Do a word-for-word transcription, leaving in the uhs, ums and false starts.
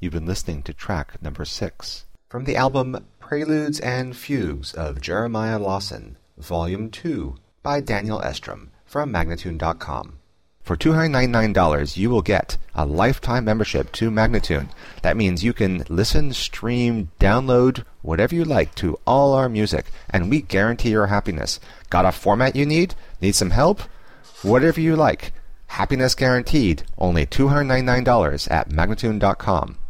You've been listening to track number six from the album Preludes and Fugues of Jeremiah Lawson, Volume two, by Daniel Estrom from Magnatune dot com. For two hundred ninety-nine dollars, you will get a lifetime membership to Magnatune. That means you can listen, stream, download, whatever you like to all our music, and we guarantee your happiness. Got a format you need? Need some help? Whatever you like. Happiness guaranteed. Only two hundred ninety-nine dollars at Magnatune dot com.